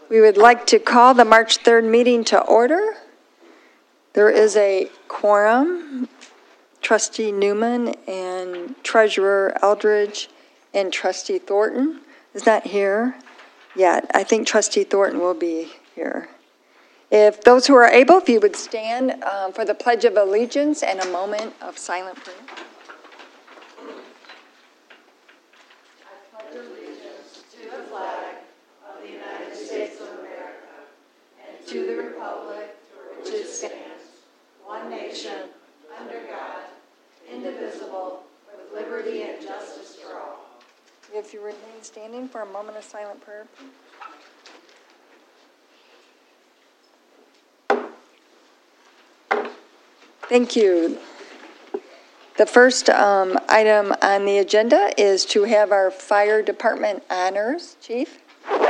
We would like to call the March 3rd meeting to order. There is a quorum. Trustee Newman and Treasurer Eldridge and Trustee Thornton is not here yet. I think Trustee Thornton will be here. If those who are able, if you would stand for the Pledge of Allegiance and a moment of silent prayer. To the republic which it stands, one nation, under God, indivisible, with liberty and justice for all. If you remain standing for a moment of silent prayer, please. Thank you. The first item on the agenda is to have our fire department honors. Chief?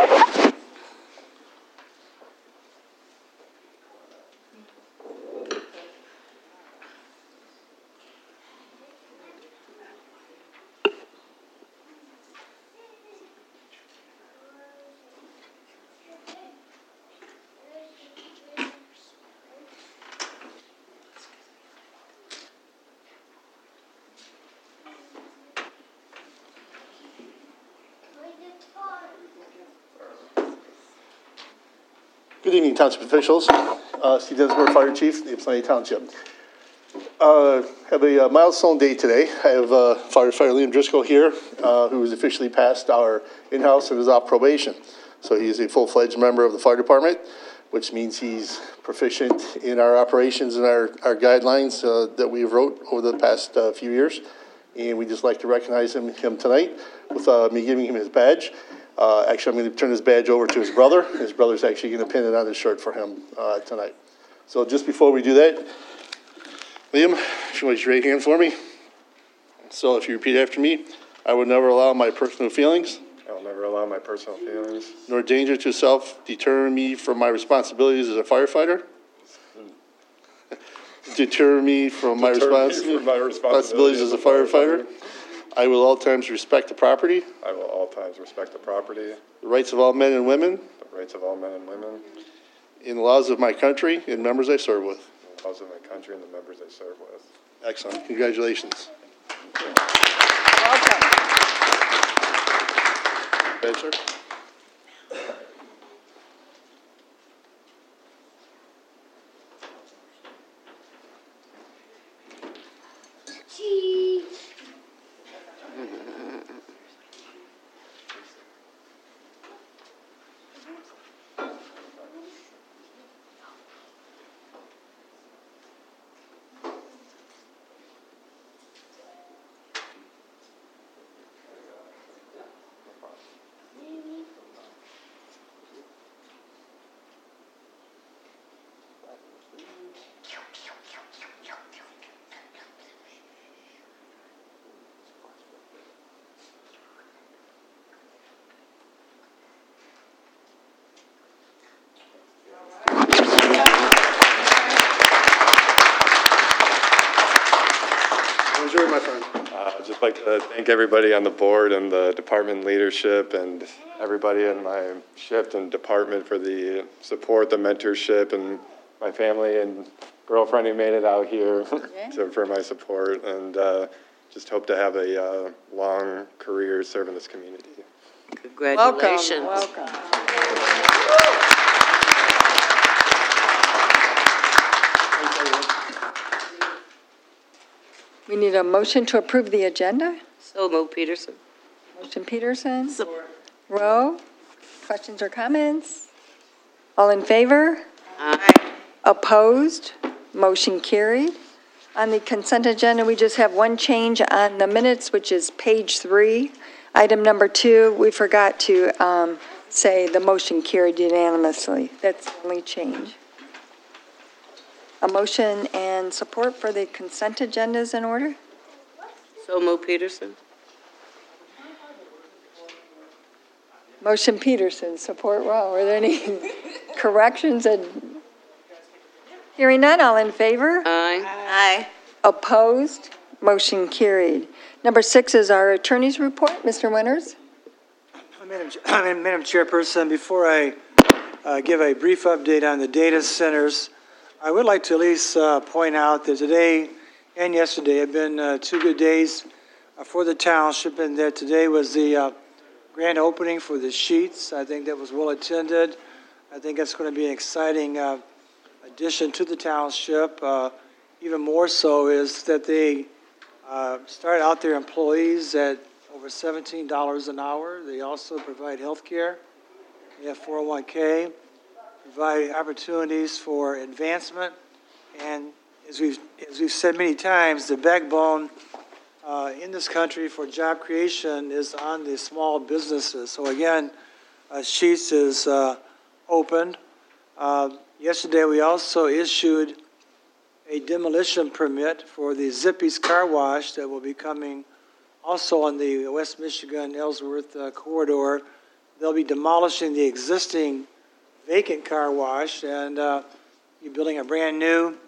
Good evening, Township officials. Steve Dinsmore, Fire Chief, the Ypsilanti Township. Have a milestone day today. I have Firefighter Liam Driscoll here, who has officially passed our in-house and is off probation. So he's a full-fledged member of the fire department, which means he's proficient in our operations and our guidelines that we wrote over the past few years. And we'd just like to recognize him tonight with me giving him his badge. Actually, I'm going to turn his badge over to his brother. His brother's actually going to pin it on his shirt for him tonight. So just before we do that, Liam, if you want to raise your hand for me. So if you repeat after me, I would never allow my personal feelings. I will never allow my personal feelings. Nor danger to self deter me from my responsibilities as a firefighter. Deter me from my responsibilities as a firefighter. I will all times respect the property. I will all times respect the property. The rights of all men and women. The rights of all men and women. In the laws of my country and members I serve with. In the laws of my country and the members I serve with. Excellent. Congratulations. Welcome. Badge, sir. My friend. I'd just like to thank everybody on the board and the department leadership and everybody in my shift and department for the support, the mentorship, and my family and girlfriend who made it out here for my support, and just hope to have a long career serving this community. Congratulations. Welcome. We need a motion to approve the agenda. So moved, Peterson. Motion Peterson. Rowe. Questions or comments? All in favor? Aye. Opposed? Motion carried. On the consent agenda, we just have one change on the minutes, which is page 3. Item number 2, we forgot to say the motion carried unanimously. That's the only change. A motion and support for the consent agenda is in order. So moved, Peterson. Motion Peterson, support Rowe. Are there any corrections? Hearing none, all in favor? Aye. Aye. Opposed? Motion carried. Number 6 is our attorney's report. Mr. Winters? Madam Chairperson, before I give a brief update on the data centers. I would like to at least point out that today and yesterday have been 2 good days for the township, and that today was the grand opening for the Sheets. I think that was well attended. I think that's going to be an exciting addition to the township. Even more so is that they start out their employees at over $17 an hour. They also provide health care. They have 401k, provide opportunities for advancement. And as we've said many times, the backbone in this country for job creation is on the small businesses. So again, Sheets is opened. Yesterday we also issued a demolition permit for the Zippy's Car Wash that will be coming also on the West Michigan-Ellsworth corridor. They'll be demolishing the existing vacant car wash and be building a brand new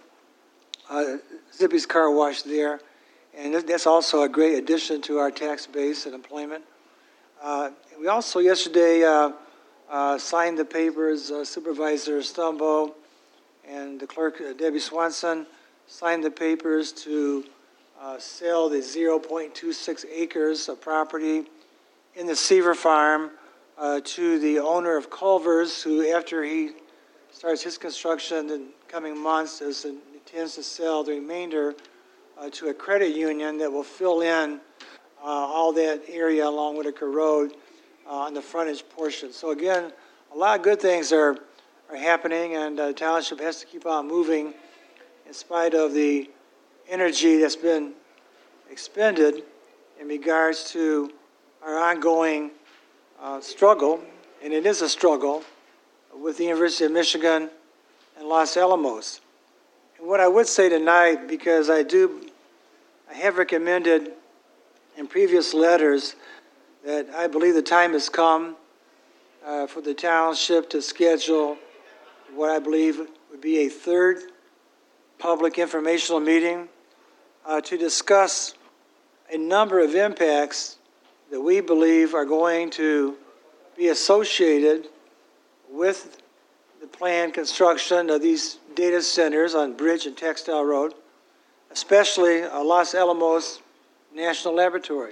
Zippy's Car Wash there. And that's also a great addition to our tax base and employment. We also yesterday signed the papers. Supervisor Stumbo and the clerk, Debbie Swanson, signed the papers to sell the 0.26 acres of property in the Seaver Farm to the owner of Culver's, who, after he starts his construction in coming months, intends to sell the remainder to a credit union that will fill in all that area along Whitaker Road on the frontage portion. So again, a lot of good things are happening, and the township has to keep on moving in spite of the energy that's been expended in regards to our ongoing struggle, and it is a struggle, with the University of Michigan and Los Alamos. And what I would say tonight, because I have recommended in previous letters that I believe the time has come for the township to schedule what I believe would be a third public informational meeting to discuss a number of impacts that we believe are going to be associated with the planned construction of these data centers on Bridge and Textile Road, especially Los Alamos National Laboratory.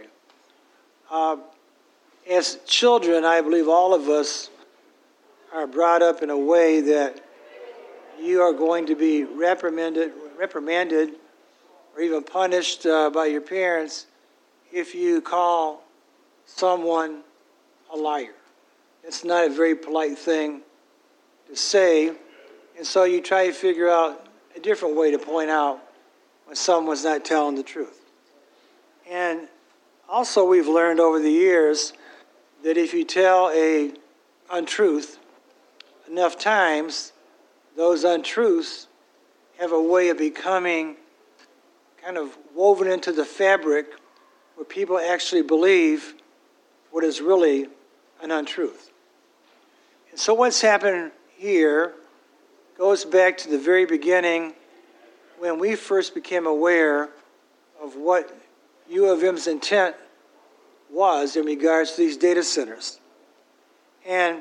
As children, I believe all of us are brought up in a way that you are going to be reprimanded or even punished by your parents if you call someone a liar. It's not a very polite thing to say, and so you try to figure out a different way to point out when someone's not telling the truth. And also we've learned over the years that if you tell an untruth enough times, those untruths have a way of becoming kind of woven into the fabric where people actually believe what is really an untruth. And so what's happened here goes back to the very beginning when we first became aware of what U of M's intent was in regards to these data centers. And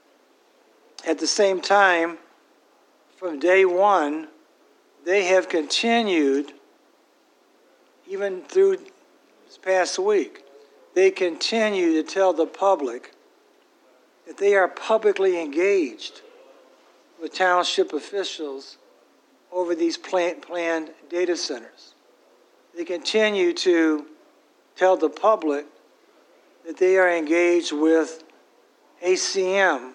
at the same time, from day one, they have continued, even through this past week, they continue to tell the public that they are publicly engaged with township officials over these planned data centers. They continue to tell the public that they are engaged with ACM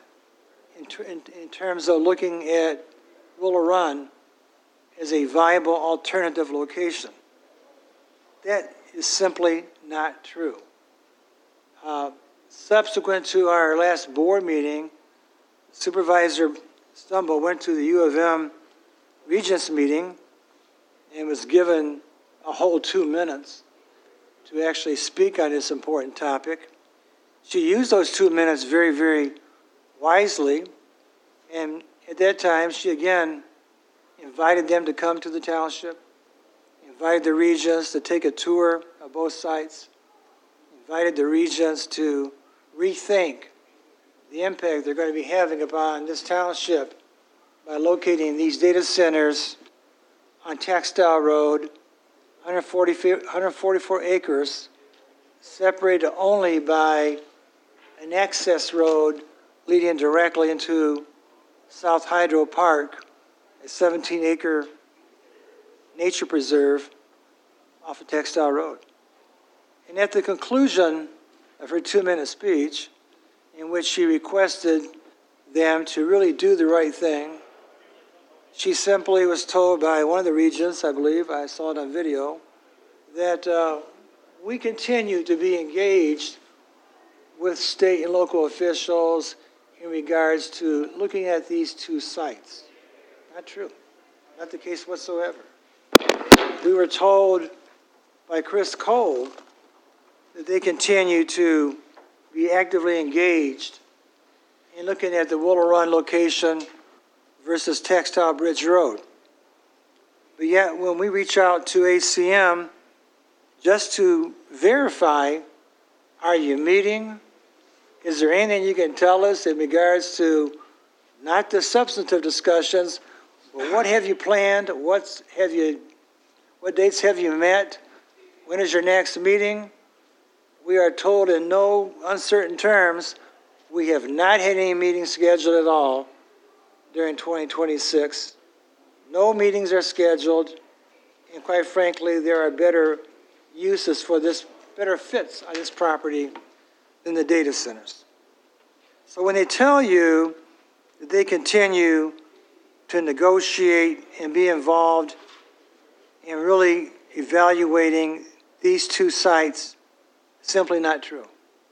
in terms of looking at Willow Run as a viable alternative location. That is simply not true. Subsequent to our last board meeting, Supervisor Stumbo went to the U of M Regents meeting and was given a whole 2 minutes to actually speak on this important topic. She used those 2 minutes very, very wisely, and at that time she again invited them to come to the township, invited the regents to take a tour of both sites, invited the regents to rethink the impact they're going to be having upon this township by locating these data centers on Textile Road, 144 acres, separated only by an access road leading directly into South Hydro Park, a 17-acre nature preserve off of Textile Road. And at the conclusion of her 2-minute speech, in which she requested them to really do the right thing, she simply was told by one of the regents, I believe, I saw it on video, that we continue to be engaged with state and local officials in regards to looking at these two sites. Not true. Not the case whatsoever. We were told by Chris Cole that they continue to be actively engaged in looking at the Willow Run location versus Textile Bridge Road. But yet, when we reach out to ACM just to verify, are you meeting? Is there anything you can tell us in regards to not the substantive discussions, but what have you planned? What dates have you met? When is your next meeting? We are told in no uncertain terms we have not had any meetings scheduled at all during 2026. No meetings are scheduled, and quite frankly, there are better uses for this, better fits on this property than the data centers. So when they tell you that they continue to negotiate and be involved in really evaluating these two sites, simply not true.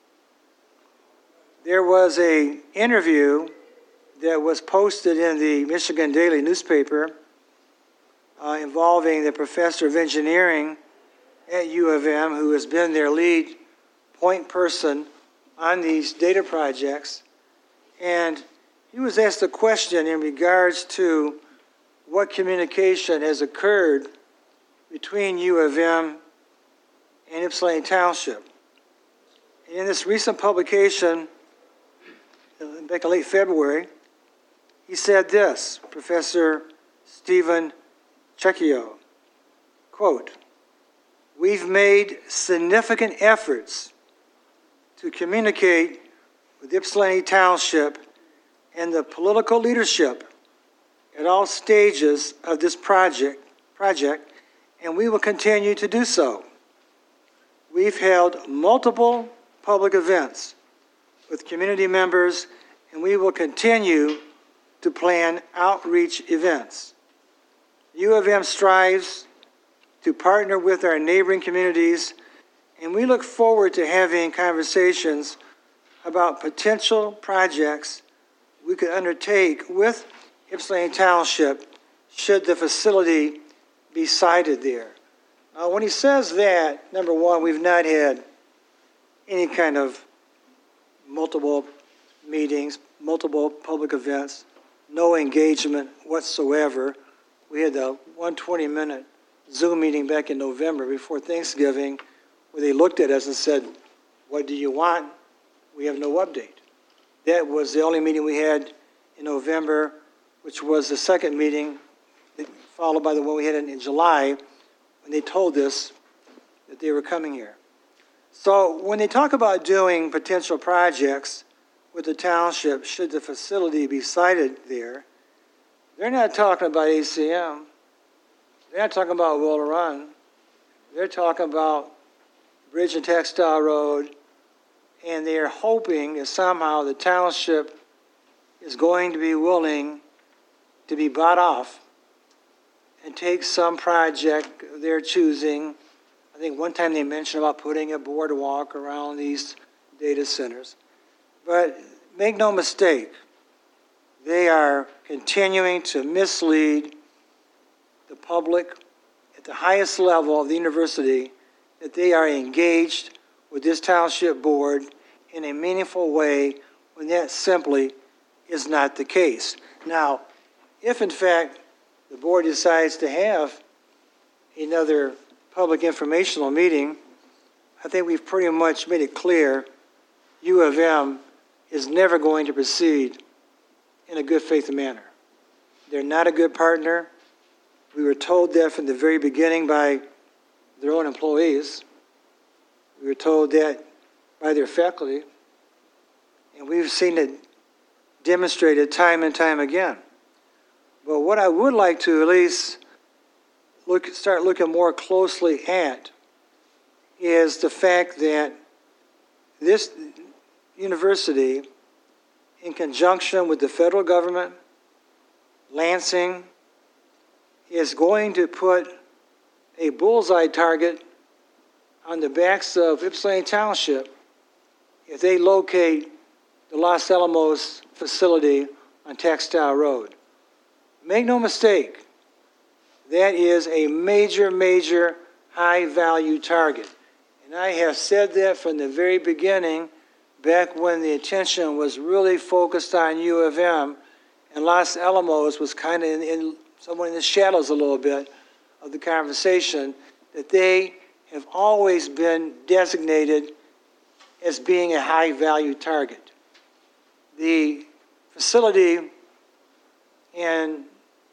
There was an interview that was posted in the Michigan Daily newspaper involving the professor of engineering at U of M, who has been their lead point person on these data projects. And he was asked a question in regards to what communication has occurred between U of M and Ypsilanti Township. And in this recent publication, back in late February, he said this, Professor Stephen Cecchio, quote, "We've made significant efforts to communicate with Ypsilanti Township and the political leadership at all stages of this project, and we will continue to do so. We've held multiple public events with community members, and we will continue to plan outreach events. U of M strives to partner with our neighboring communities, and we look forward to having conversations about potential projects we could undertake with Ypsilanti Township should the facility be sited there." Now, when he says that, number one, we've not had any kind of multiple meetings, multiple public events, no engagement whatsoever. We had the 120-minute Zoom meeting back in November before Thanksgiving where they looked at us and said, "What do you want?" We have no update. That was the only meeting we had in November, which was the second meeting followed by the one we had in July when they told us that they were coming here. So when they talk about doing potential projects with the township, should the facility be sited there, they're not talking about ACM. They're not talking about Willow Run. They're talking about Bridge and Textile Road, and they're hoping that somehow the township is going to be willing to be bought off and take some project they're choosing. I think one time they mentioned about putting a boardwalk around these data centers. But make no mistake, they are continuing to mislead the public at the highest level of the university that they are engaged with this township board in a meaningful way when that simply is not the case. Now, if in fact the board decides to have another public informational meeting, I think we've pretty much made it clear U of M is never going to proceed in a good faith manner. They're not a good partner. We were told that from the very beginning by their own employees. We were told that by their faculty. And we've seen it demonstrated time and time again. But what I would like to at least start looking more closely at is the fact that this university, in conjunction with the federal government, Lansing, is going to put a bullseye target on the backs of Ypsilanti Township if they locate the Los Alamos facility on Textile Road. Make no mistake, that is a major, major high-value target. And I have said that from the very beginning, back when the attention was really focused on U of M, and Los Alamos was kind of somewhat in the shadows a little bit of the conversation, that they have always been designated as being a high-value target. The facility in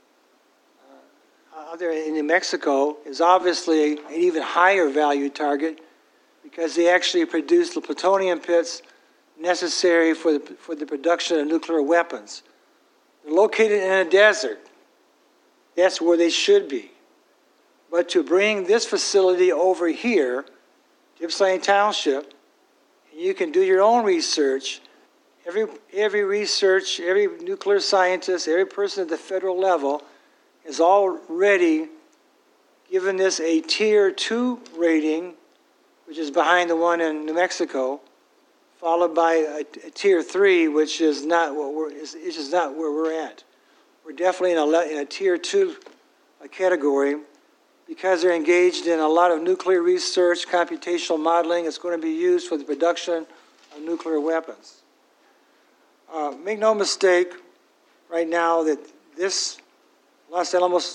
New Mexico is obviously an even higher value target because they actually produce the plutonium pits necessary for the production of nuclear weapons. They're located in a desert. That's where they should be. But to bring this facility over here to Ypsilanti Township, you can do your own research. Every research, every nuclear scientist, every person at the federal level is already given this a Tier 2 rating, which is behind the one in New Mexico, followed by a Tier 3, which is not where we're at. We're definitely in a Tier 2 category because they're engaged in a lot of nuclear research, computational modeling. It's going to be used for the production of nuclear weapons. Make no mistake right now that this Los Alamos,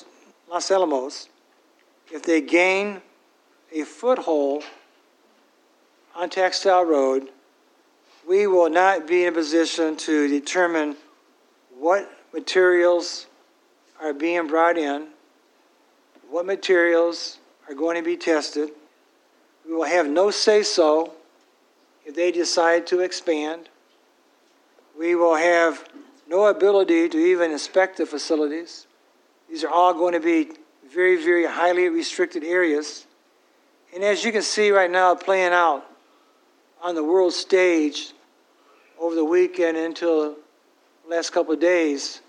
if they gain a foothold on Textile Road, we will not be in a position to determine what materials are being brought in, what materials are going to be tested. We will have no say-so if they decide to expand. We will have no ability to even inspect the facilities. These are all going to be very, very highly restricted areas. And as you can see right now playing out on the world stage over the weekend until the last couple of days,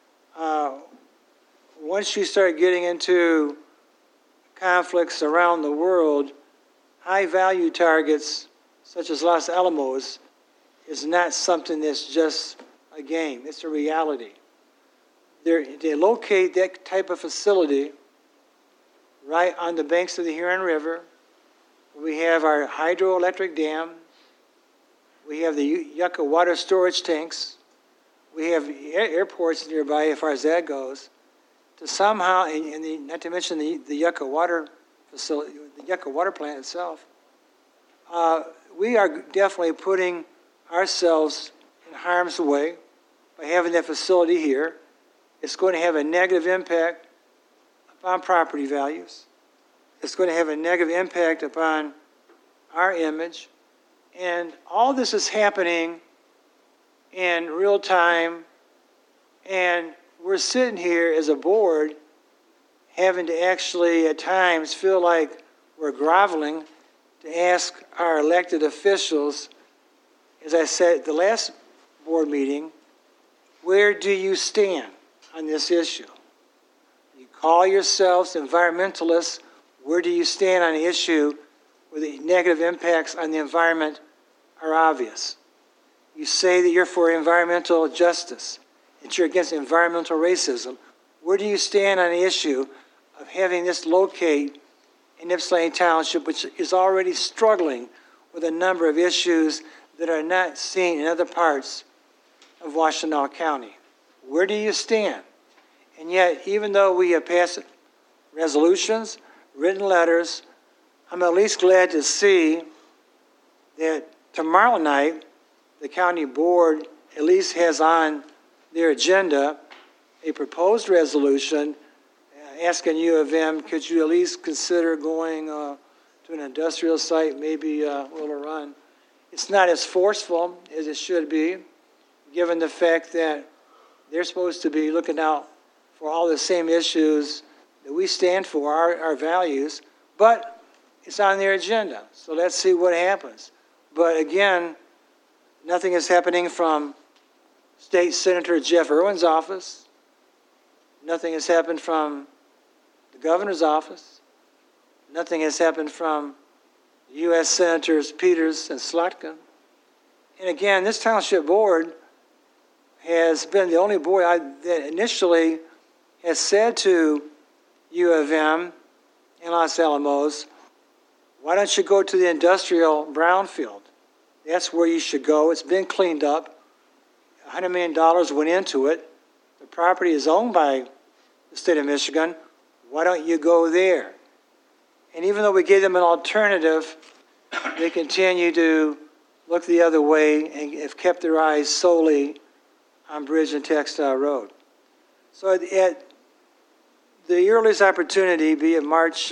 once you start getting into conflicts around the world, high-value targets such as Los Alamos is not something that's just a game. It's a reality. They locate that type of facility right on the banks of the Huron River. We have our hydroelectric dam. We have the Yucca water storage tanks. We have airports nearby as far as that goes. To somehow, not to mention the Yucca water facility, the Yucca water plant itself, we are definitely putting ourselves in harm's way by having that facility here. It's going to have a negative impact upon property values. It's going to have a negative impact upon our image. And all this is happening in real time. And we're sitting here as a board having to actually at times feel like we're groveling to ask our elected officials, as I said at the last board meeting, where do you stand on this issue? You call yourselves environmentalists. Where do you stand on the issue where the negative impacts on the environment are obvious? You say that you're for environmental justice, that you're against environmental racism. Where do you stand on the issue of having this locate in Ypsilanti Township, which is already struggling with a number of issues that are not seen in other parts of Washtenaw County? Where do you stand? And yet, even though we have passed resolutions, written letters, I'm at least glad to see that tomorrow night the county board at least has on their agenda a proposed resolution asking U of M, could you at least consider going to an industrial site, maybe Willow Run? It's not as forceful as it should be, given the fact that they're supposed to be looking out for all the same issues that we stand for, our values, but it's on their agenda. So let's see what happens. But again, nothing is happening from State Senator Jeff Irwin's office. Nothing has happened from the governor's office. Nothing has happened from U.S. Senators Peters and Slotkin. And again, this township board has been the only board that initially has said to U of M in Los Alamos, why don't you go to the industrial brownfield? That's where you should go. It's been cleaned up. $100 million went into it. The property is owned by the state of Michigan. Why don't you go there? And even though we gave them an alternative, they continue to look the other way and have kept their eyes solely on Bridge and Textile Road. So at the earliest opportunity, be it March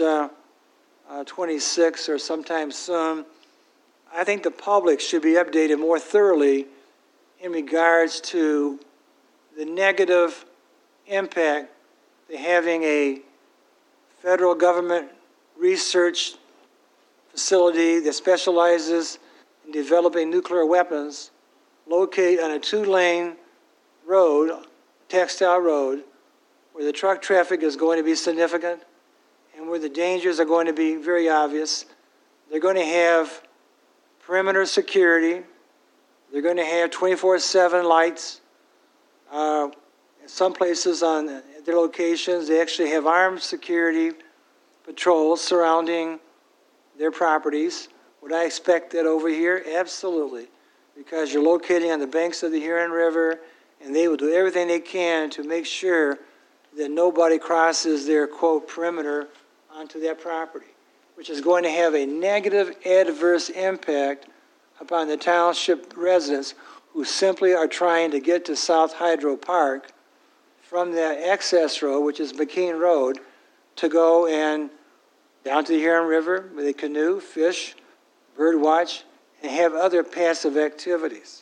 26th or sometime soon, I think the public should be updated more thoroughly in regards to the negative impact that having a federal government research facility that specializes in developing nuclear weapons located on a 2-lane road, Textile Road, where the truck traffic is going to be significant and where the dangers are going to be very obvious. They're going to have perimeter security. They're going to have 24/7 lights. In some places on their locations, they actually have armed security patrols surrounding their properties. Would I expect that over here? Absolutely. Because you're locating on the banks of the Huron River, and they will do everything they can to make sure that nobody crosses their, quote, perimeter onto that property, which is going to have a negative adverse impact upon the township residents who simply are trying to get to South Hydro Park from that access road, which is McKean Road, to go and down to the Huron River where they canoe, fish, bird watch, and have other passive activities.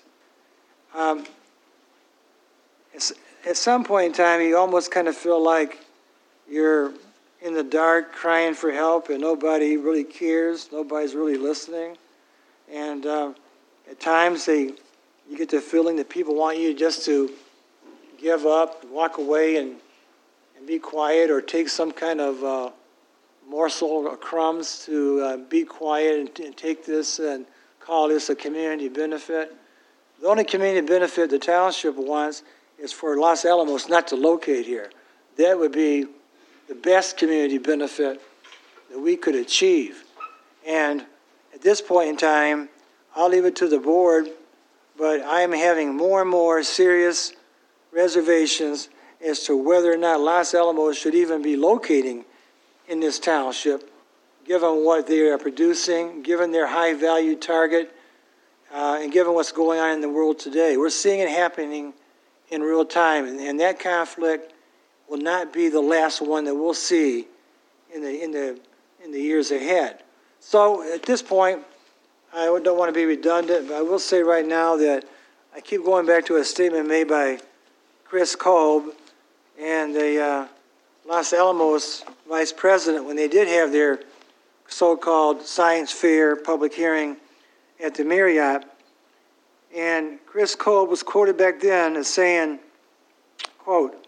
At some point in time, you almost kind of feel like you're in the dark crying for help and nobody really cares, nobody's really listening. And at times you get the feeling that people want you just to give up, walk away and be quiet, or take some kind of morsel of crumbs to be quiet and take this and call this a community benefit. The only community benefit the township wants is for Los Alamos not to locate here. That would be the best community benefit that we could achieve. And at this point in time, I'll leave it to the board, but I'm having more and more serious reservations as to whether or not Los Alamos should even be locating in this township, given what they are producing, given their high value target, and given what's going on in the world today. We're seeing it happening in real time, and that conflict will not be the last one that we'll see in the years ahead. So at this point, I don't want to be redundant, but I will say right now that I keep going back to a statement made by Chris Kolb and the Los Alamos vice president when they did have their so-called science fair public hearing at the Marriott. And Chris Kolb was quoted back then as saying, quote,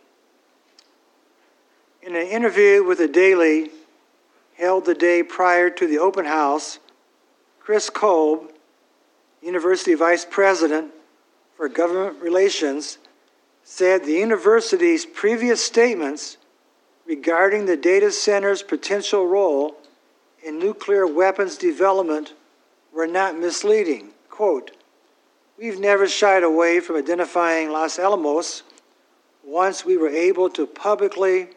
in an interview with the Daily held the day prior to the open house, Chris Kolb, University Vice President for Government Relations, said the university's previous statements regarding the data center's potential role in nuclear weapons development were not misleading. Quote, we've never shied away from identifying Los Alamos once we were able to publicly,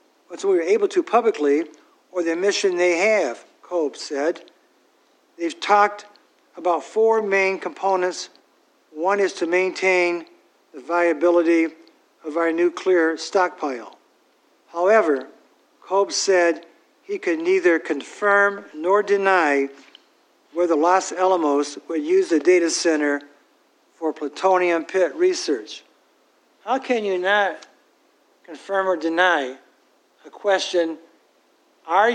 or the mission they have, Kolb said. They've talked about 4 main components One is to maintain the viability of our nuclear stockpile. However, Kolb said he could neither confirm nor deny whether Los Alamos would use the data center for plutonium pit research. How can you not confirm or deny a question, are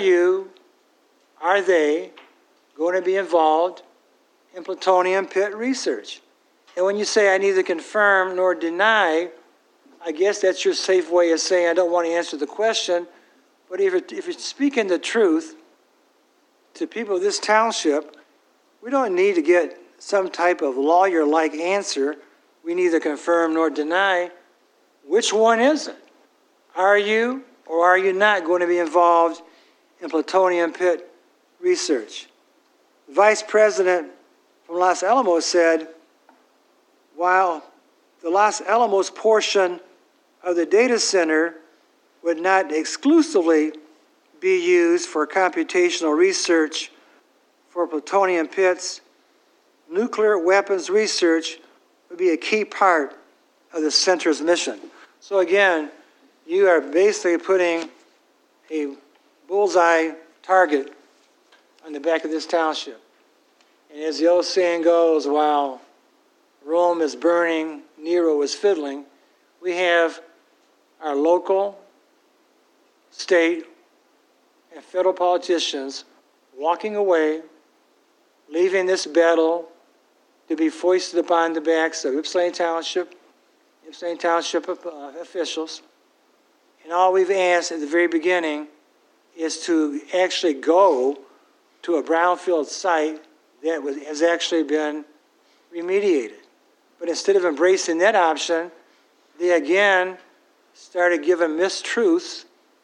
they going to be involved in plutonium pit research? And when you say I neither confirm nor deny, I guess that's your safe way of saying I don't want to answer the question. But if you're speaking the truth to people of this township, we don't need to get some type of lawyer-like answer. We neither confirm nor deny. Which one is it? Are you or are you not going to be involved in plutonium pit research? The Vice President from Los Alamos said, while the Los Alamos portion of the data center would not exclusively be used for computational research for plutonium pits, nuclear weapons research would be a key part of the center's mission. So again, you are basically putting a bullseye target on the back of this township. And as the old saying goes, while Rome is burning, Nero is fiddling, we have our local, state, and federal politicians walking away, leaving this battle to be foisted upon the backs of Ypsilanti Township officials. And all we've asked at the very beginning is to actually go to a brownfield site that has actually been remediated. But instead of embracing that option, they again started giving mistruths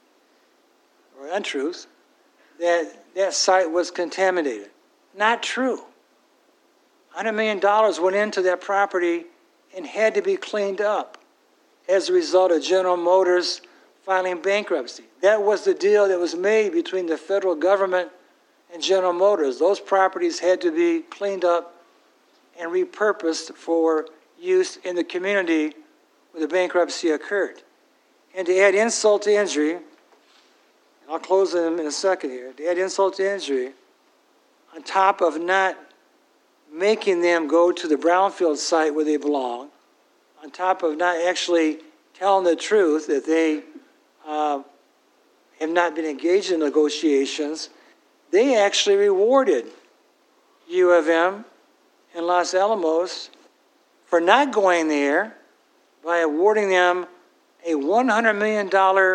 or untruths that that site was contaminated. Not true. $100 million went into that property and had to be cleaned up as a result of General Motors filing bankruptcy. That was the deal that was made between the federal government and General Motors. Those properties had to be cleaned up and repurposed for use in the community where the bankruptcy occurred. And to add insult to injury, and I'll close them in a second here, to add insult to injury, on top of not making them go to the brownfield site where they belong, on top of not actually telling the truth that they have not been engaged in negotiations, they actually rewarded U of M and Los Alamos for not going there by awarding them a $100 million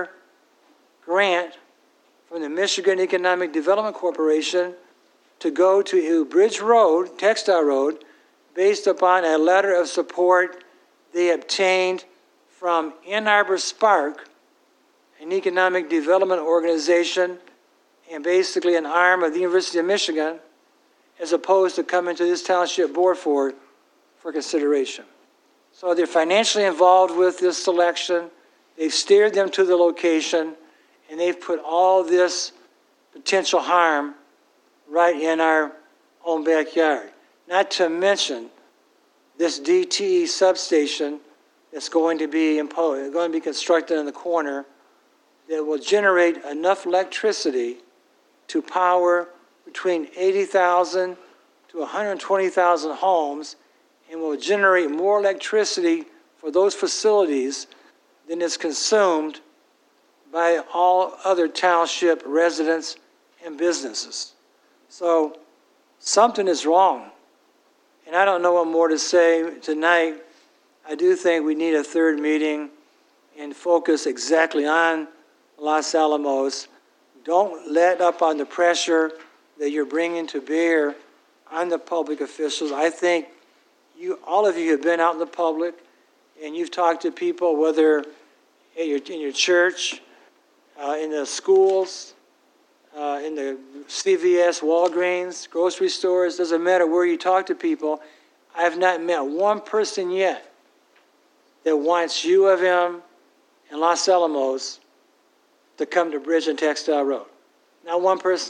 grant from the Michigan Economic Development Corporation to go to Bridge Road, Textile Road, based upon a letter of support they obtained from Ann Arbor Spark, an economic development organization and basically an arm of the University of Michigan, as opposed to coming to this township board for consideration. So they're financially involved with this selection. They've steered them to the location, and they've put all this potential harm right in our own backyard. Not to mention this DTE substation that's going to be constructed in the corner that will generate enough electricity to power between 80,000 to 120,000 homes, and will generate more electricity for those facilities than is consumed by all other township residents and businesses. So something is wrong. And I don't know what more to say tonight. I do think we need a third meeting and focus exactly on Los Alamos. Don't let up on the pressure that you're bringing to bear on the public officials. I think all of you have been out in the public and you've talked to people, whether in your church, in the schools, in the CVS, Walgreens, grocery stores, doesn't matter where you talk to people. I have not met one person yet that wants U of M and Los Alamos to come to Bridge and Textile Road. Not one person.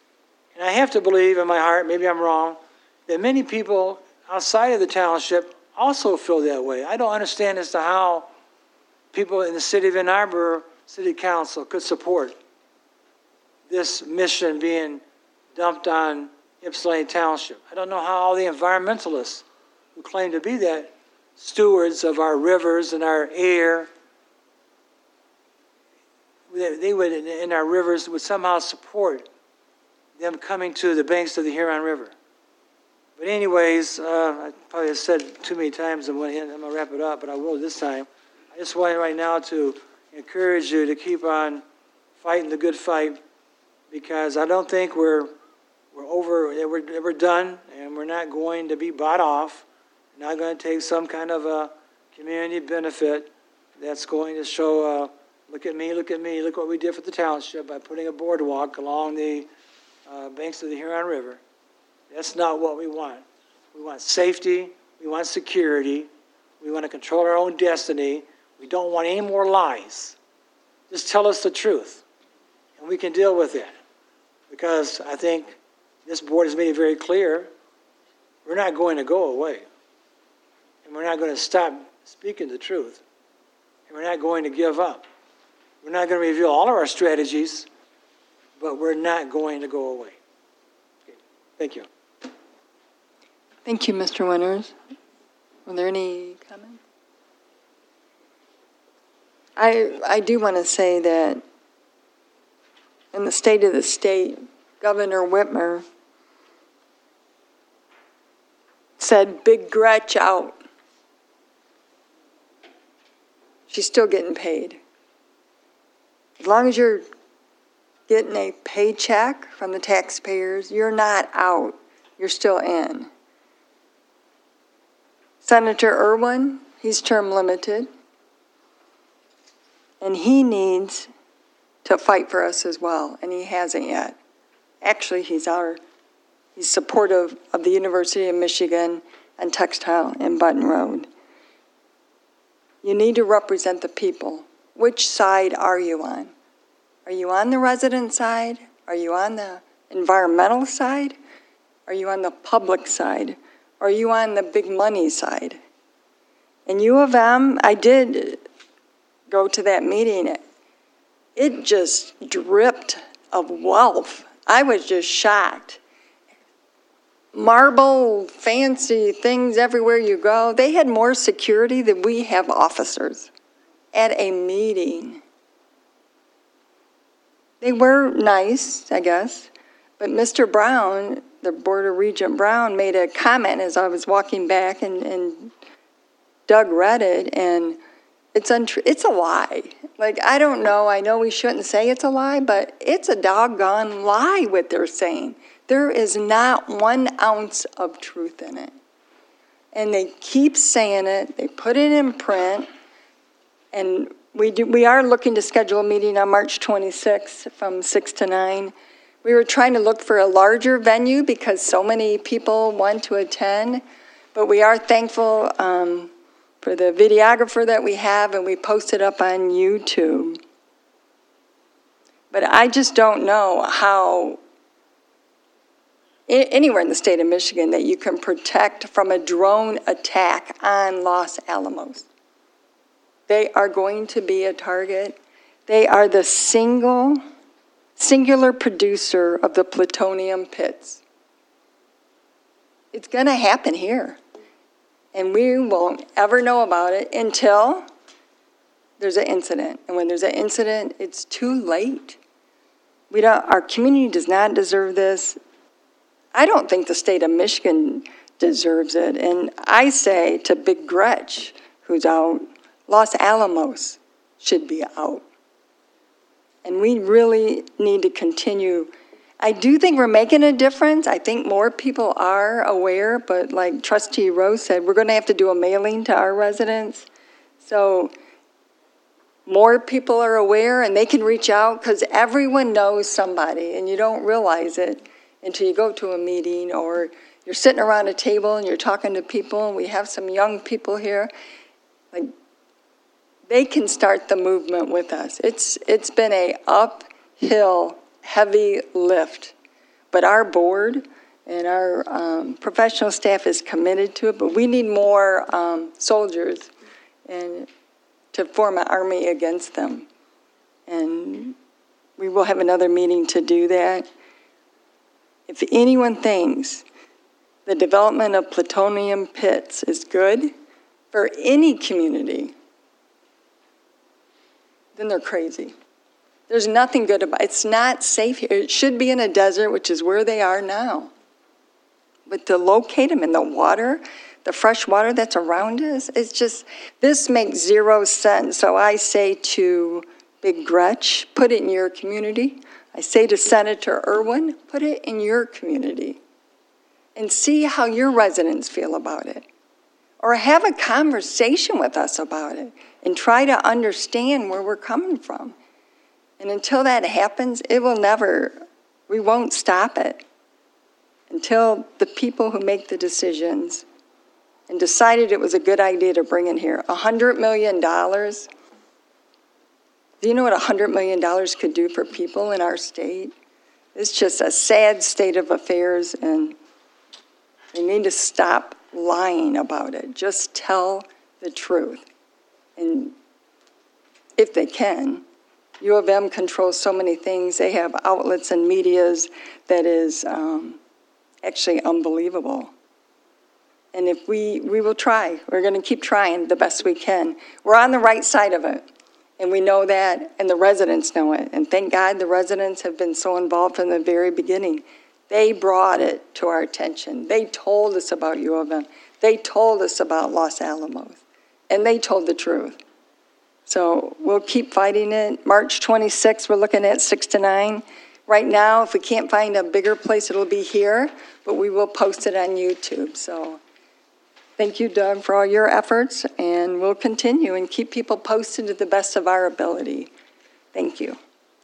And I have to believe in my heart, maybe I'm wrong, that many people outside of the township also feel that way. I don't understand as to how people in the city of Ann Arbor City Council could support this mission being dumped on Ypsilanti Township. I don't know how all the environmentalists who claim to be that stewards of our rivers and our air, they would, in our rivers, would somehow support them coming to the banks of the Huron River. But anyways, I probably have said it too many times, I'm going to wrap it up, but I will this time. I just want right now to encourage you to keep on fighting the good fight, because I don't think we're done, and we're not going to be bought off. We're not going to take some kind of a community benefit that's going to show, look at me, look what we did for the township by putting a boardwalk along the banks of the Huron River. That's not what we want. We want safety, we want security, we want to control our own destiny. We don't want any more lies. Just tell us the truth, and we can deal with it. Because I think this board has made it very clear, we're not going to go away. And we're not going to stop speaking the truth. And we're not going to give up. We're not going to reveal all of our strategies, but we're not going to go away. Okay. Thank you. Thank you, Mr. Winters. Were there any comments? I do want to say that in the state of the state, Governor Whitmer said, "Big Gretch out." She's still getting paid. As long as you're getting a paycheck from the taxpayers, you're not out. You're still in. Senator Irwin, he's term limited. And he needs to fight for us as well, and he hasn't yet. Actually, he's supportive of the University of Michigan and textile in Button Road. You need to represent the people. Which side are you on? Are you on the resident side? Are you on the environmental side? Are you on the public side? Are you on the big money side? In U of M, I did go to that meeting. It just dripped of wealth. I was just shocked. Marble, fancy things everywhere you go. They had more security than we have officers at a meeting. They were nice, I guess, but Mr. Brown, the Board of Regent Brown, made a comment as I was walking back, and Doug read it, and it's untrue. It's a lie. Like, I don't know. I know we shouldn't say it's a lie, but it's a doggone lie what they're saying. There is not 1 ounce of truth in it. And they keep saying it. They put it in print. And we are looking to schedule a meeting on March 26th from 6 to 9. We were trying to look for a larger venue because so many people want to attend. But we are thankful for the videographer that we have, and we post it up on YouTube. But I just don't know how anywhere in the state of Michigan that you can protect from a drone attack on Los Alamos. They are going to be a target. They are the singular producer of the plutonium pits. It's going to happen here. And we won't ever know about it until there's an incident. And when there's an incident, it's too late. Our community does not deserve this. I don't think the state of Michigan deserves it. And I say to Big Gretch, who's out, Los Alamos should be out. And we really need to continue. I do think we're making a difference. I think more people are aware, but like Trustee Rose said, we're going to have to do a mailing to our residents. So more people are aware, and they can reach out, because everyone knows somebody, and you don't realize it until you go to a meeting or you're sitting around a table and you're talking to people, and we have some young people here. Like, they can start the movement with us. It's been a uphill, heavy lift. But our board And our professional staff is committed to it, but we need more soldiers and to form an army against them. And we will have another meeting to do that. If anyone thinks the development of plutonium pits is good for any community, then they're crazy. There's nothing good about it. It's not safe here. It should be in a desert, which is where they are now. But to locate them in the water, the fresh water that's around us, it's just, this makes zero sense. So I say to Big Gretch, put it in your community. I say to Senator Irwin, put it in your community. And see how your residents feel about it. Or have a conversation with us about it and try to understand where we're coming from. And until that happens, we won't stop it. Until the people who make the decisions and decided it was a good idea to bring it here. $100 million. Do you know what $100 million could do for people in our state? It's just a sad state of affairs, and they need to stop lying about it. Just tell the truth. And if they can, U of M controls so many things. They have outlets and medias that is actually unbelievable. And if we will try. We're going to keep trying the best we can. We're on the right side of it. And we know that, and the residents know it. And thank God the residents have been so involved from the very beginning. They brought it to our attention. They told us about U of M. They told us about Los Alamos. And they told the truth. So we'll keep fighting it. March 26th, we're looking at 6 to 9. Right now, if we can't find a bigger place, it'll be here, but we will post it on YouTube. So thank you, Doug, for all your efforts, and we'll continue and keep people posted to the best of our ability. Thank you.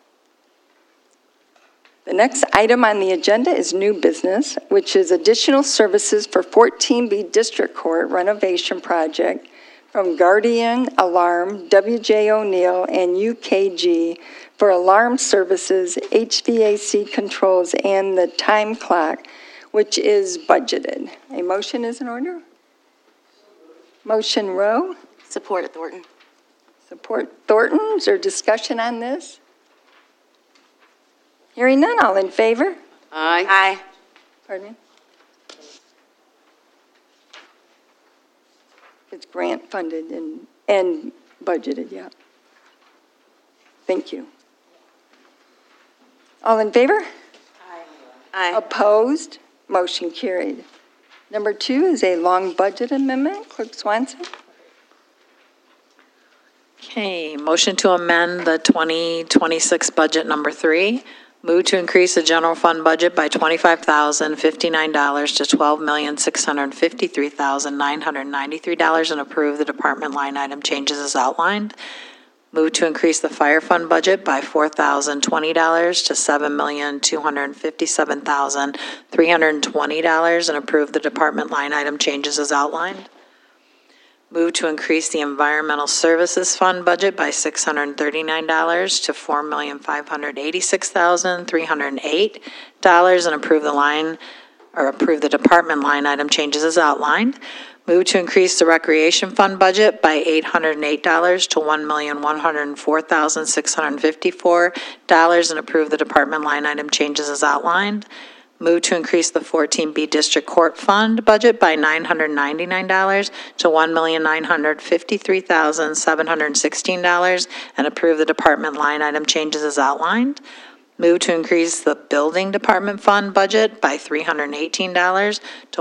The next item on the agenda is new business, which is additional services for 14B District Court renovation project from Guardian Alarm, WJ O'Neill, and UKG for alarm services, HVAC controls, and the time clock, which is budgeted. A motion is in order? Motion Rowe. Support it, Thornton. Support Thornton. Is there discussion on this? Hearing none, all in favor? Aye. Aye. Pardon me? It's grant funded and budgeted, yeah. Thank you. All in favor? Aye. Opposed? Motion carried. Number 2 is a long budget amendment. Clerk Swanson. Okay, motion to amend the 2026 budget number 3. Move to increase the general fund budget by $25,059 to $12,653,993 and approve the department line item changes as outlined. Move to increase the fire fund budget by $4,020 to $7,257,320 and approve the department line item changes as outlined. Move to increase the environmental services fund budget by $639 to $4,586,308 and approve the department line item changes as outlined. Move to increase the recreation fund budget by $808 to $1,104,654 and approve the department line item changes as outlined. Move to increase the 14B District Court Fund budget by $999 to $1,953,716 and approve the department line item changes as outlined. Move to increase the Building Department Fund budget by $318 to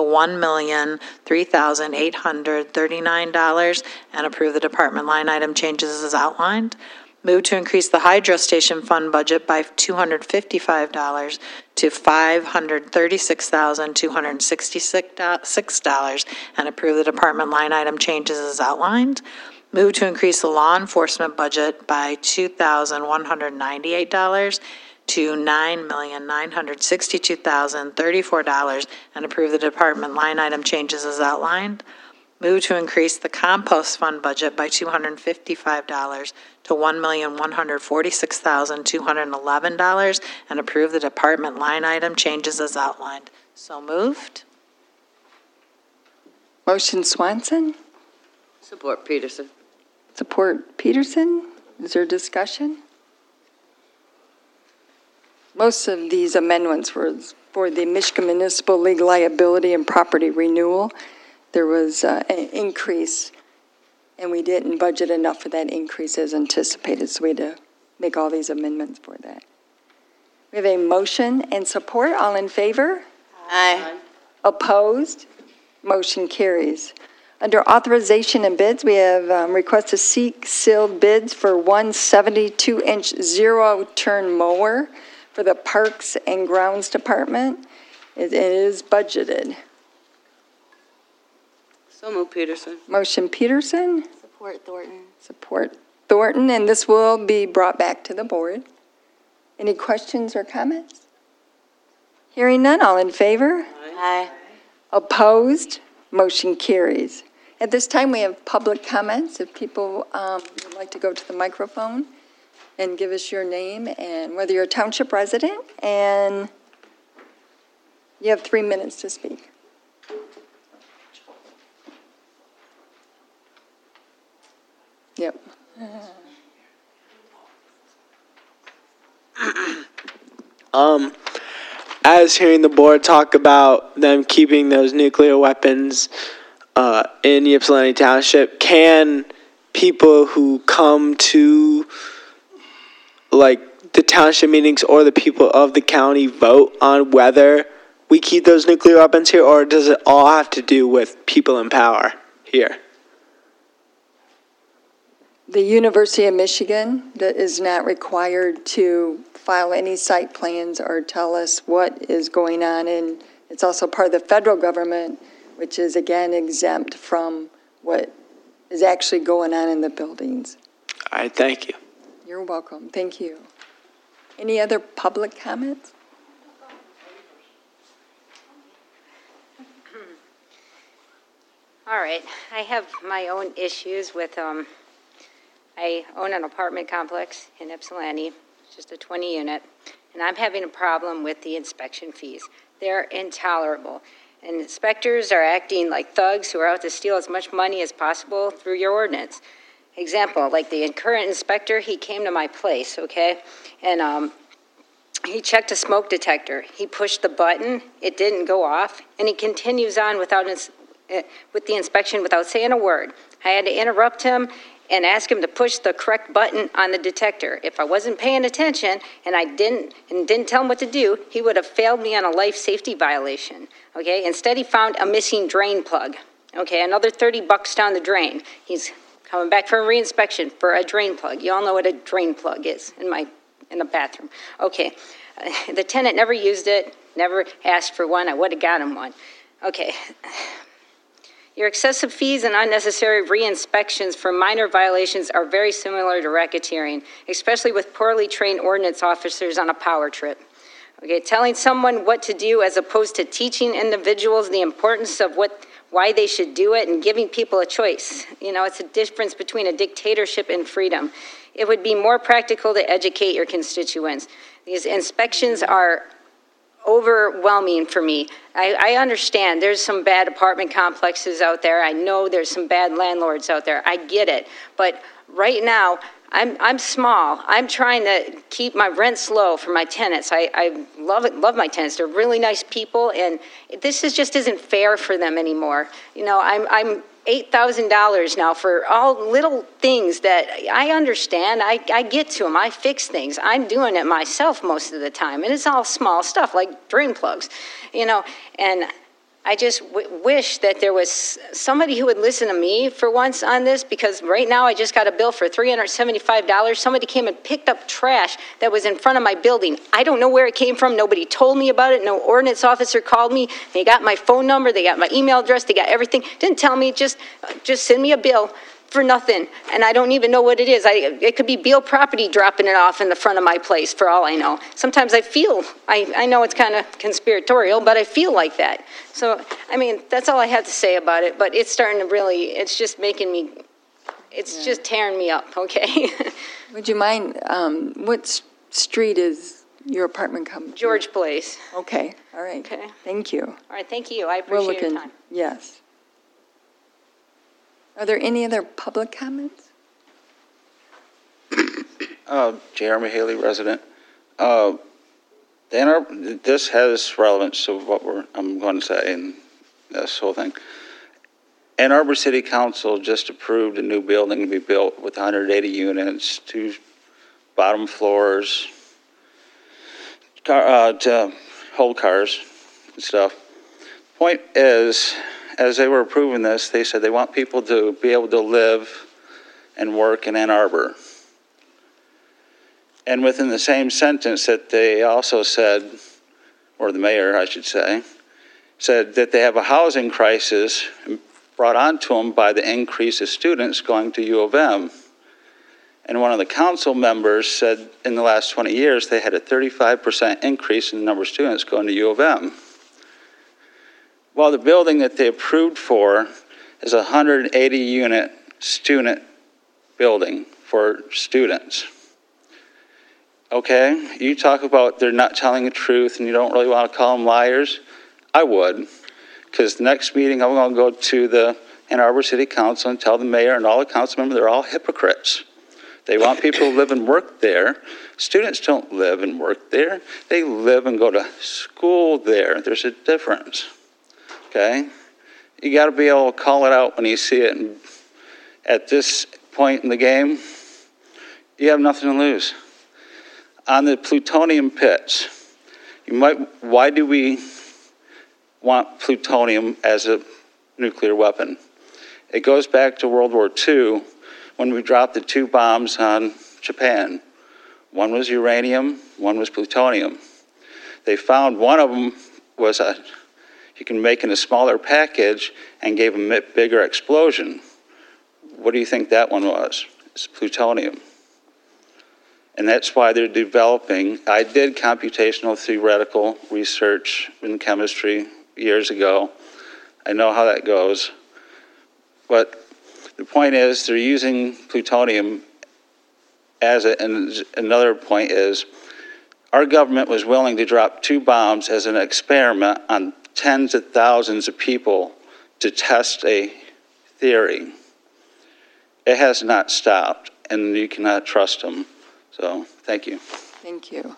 $1,003,839 and approve the department line item changes as outlined. Move to increase the Hydro Station Fund budget by $255 to $536,266 and approve the department line item changes as outlined. Move to increase the law enforcement budget by $2,198 to $9,962,034 and approve the department line item changes as outlined. Move to increase the compost fund budget by $255 to $1,146,211 and approve the department line item changes as outlined. So moved. Motion Swanson, Support Peterson. support Peterson. Is there discussion? Most of these amendments were for the Michigan Municipal League liability and property renewal. There was an increase, and we didn't budget enough for that increase as anticipated, so we had to make all these amendments for that. We have a motion and support. All in favor? Aye. Opposed? Motion carries. Under authorization and bids, we have request to seek sealed bids for one 72-inch zero-turn mower for the Parks and Grounds Department. It is budgeted. So move Peterson. Motion Peterson, Support Thornton. support Thornton, and this will be brought back to the board. Any questions or comments? Hearing none, all in favor? Aye. Opposed? Motion carries. At this time, we have public comments. If people would like to go to the microphone and give us your name and whether you're a township resident, and you have 3 minutes to speak. Yep. As hearing the board talk about them keeping those nuclear weapons in Ypsilanti Township, can people who come to like the township meetings or the people of the county vote on whether we keep those nuclear weapons here, or does it all have to do with people in power here? The University of Michigan is not required to file any site plans or tell us what is going on, and it's also part of the federal government, which is again exempt from what is actually going on in the buildings. All right, thank you. You're welcome. Thank you. Any other public comments? All right, I have my own issues with, I own an apartment complex in Ypsilanti, it's just a 20 unit, and I'm having a problem with the inspection fees. They're intolerable. And inspectors are acting like thugs who are out to steal as much money as possible through your ordinance. Example, like the current inspector, he came to my place, okay? And he checked a smoke detector. He pushed the button, it didn't go off, and he continues on with the inspection without saying a word. I had to interrupt him and ask him to push the correct button on the detector. If I wasn't paying attention and I didn't tell him what to do, he would have failed me on a life safety violation. Okay, instead he found a missing drain plug. Okay, another $30 down the drain. He's coming back for a reinspection for a drain plug. You all know what a drain plug is in the bathroom. Okay, the tenant never used it, never asked for one. I would have got him one. Okay. Your excessive fees and unnecessary re-inspections for minor violations are very similar to racketeering, especially with poorly trained ordinance officers on a power trip. Okay, telling someone what to do as opposed to teaching individuals the importance of why they should do it and giving people a choice. You know, it's a difference between a dictatorship and freedom. It would be more practical to educate your constituents. These inspections are overwhelming for me. I understand there's some bad apartment complexes out there. I know there's some bad landlords out there. I get it. But right now, I'm small. I'm trying to keep my rents low for my tenants. I love my tenants. They're really nice people, and this just isn't fair for them anymore. You know, I'm $8,000 now for all little things that I understand. I get to them. I fix things. I'm doing it myself most of the time, and it's all small stuff like drain plugs, you know, and I just wish that there was somebody who would listen to me for once on this, because right now I just got a bill for $375. Somebody came and picked up trash that was in front of my building. I don't know where it came from. Nobody told me about it. No ordinance officer called me. They got my phone number. They got my email address. They got everything. Didn't tell me. Just send me a bill for nothing, and I don't even know what it is. It could be Beal Property dropping it off in the front of my place, for all I know. Sometimes I know it's kind of conspiratorial, but I feel like that. So, I mean, that's all I have to say about it, but it's starting to really, it's just making me, it's just tearing me up, okay? Would you mind, what street is Your apartment complex? George Place. Okay, all right. Okay. Thank you. All right, thank you. I We're appreciate your looking, time. yes. Are there any other public comments? Jeremy Haley, resident. This has relevance to what I'm going to say in this whole thing. Ann Arbor City Council just approved a new building to be built with 180 units, 2 bottom floors, to hold cars and stuff. Point is, as they were approving this, they said they want people to be able to live and work in Ann Arbor. And within the same sentence that they also said, or the mayor, I should say, said that they have a housing crisis brought onto them by the increase of students going to U of M. And one of the council members said in the last 20 years, they had a 35% increase in the number of students going to U of M. Well, the building that they approved for is a 180-unit student building for students. Okay, you talk about they're not telling the truth and you don't really want to call them liars. I would, because the next meeting I'm going to go to the Ann Arbor City Council and tell the mayor and all the council members they're all hypocrites. They want people to live and work there. Students don't live and work there. They live and go to school there. There's a difference, okay? You got to be able to call it out when you see it. And at this point in the game, you have nothing to lose. On the plutonium pits, why do we want plutonium as a nuclear weapon? It goes back to World War II when we dropped the 2 bombs on Japan. One was uranium, one was plutonium. They found one of them was you can make in a smaller package and gave a bigger explosion. What do you think that one was? It's plutonium. And that's why they're developing. I did computational theoretical research in chemistry years ago. I know how that goes. But the point is they're using plutonium and another point is our government was willing to drop 2 bombs as an experiment on tens of thousands of people to test a theory. It has not stopped, and you cannot trust them. So, thank you. Thank you.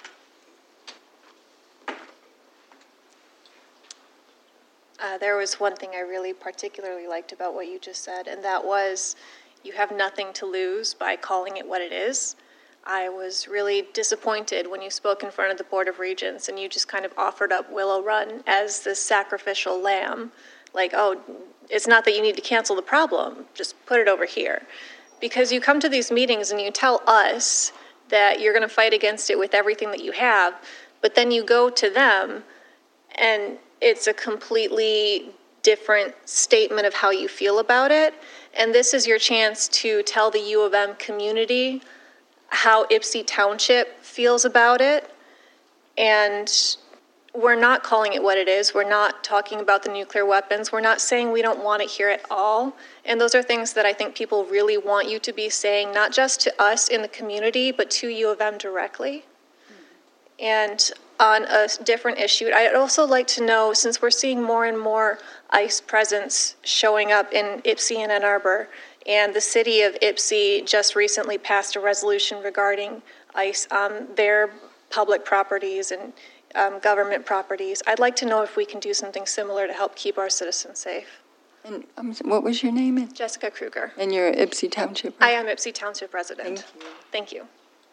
There was one thing I really particularly liked about what you just said, and that was you have nothing to lose by calling it what it is. I was really disappointed when you spoke in front of the Board of Regents and you just kind of offered up Willow Run as the sacrificial lamb. Like, oh, it's not that you need to cancel the problem, just put it over here. Because you come to these meetings and you tell us that you're going to fight against it with everything that you have, but then you go to them and it's a completely different statement of how you feel about it. And this is your chance to tell the U of M community how Ypsi Township feels about it. And we're not calling it what it is. We're not talking about the nuclear weapons. We're not saying we don't want it here at all. And those are things that I think people really want you to be saying, not just to us in the community, but to U of M directly. And on a different issue, I'd also like to know, since we're seeing more and more ICE presence showing up in Ypsi and Ann Arbor, and the city of Ypsi just recently passed a resolution regarding ICE on their public properties and government properties. I'd like to know if we can do something similar to help keep our citizens safe. And what was your name? Jessica Kruger. And you're Ypsi Township? I am Ypsi Township resident. Thank you. Thank you.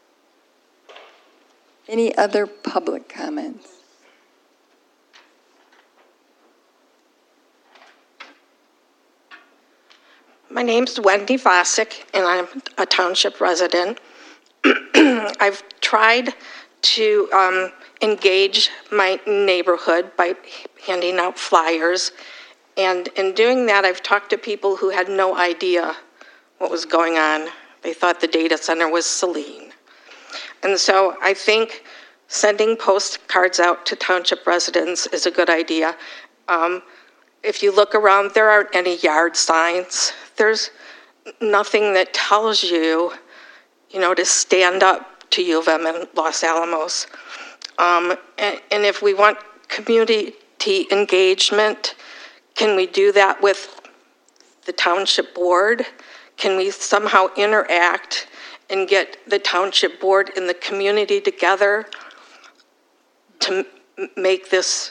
Any other public comments? My name's Wendy Vosick, and I'm a township resident. I've tried to engage my neighborhood by handing out flyers, and in doing that, I've talked to people who had no idea what was going on. They thought the data center was Saline. And so I think sending postcards out to township residents is a good idea. If you look around, there aren't any yard signs. There's nothing that tells you, to stand up to U of M in Los Alamos. And if we want community engagement, can we do that with the township board? Can we somehow interact and get the township board and the community together to make this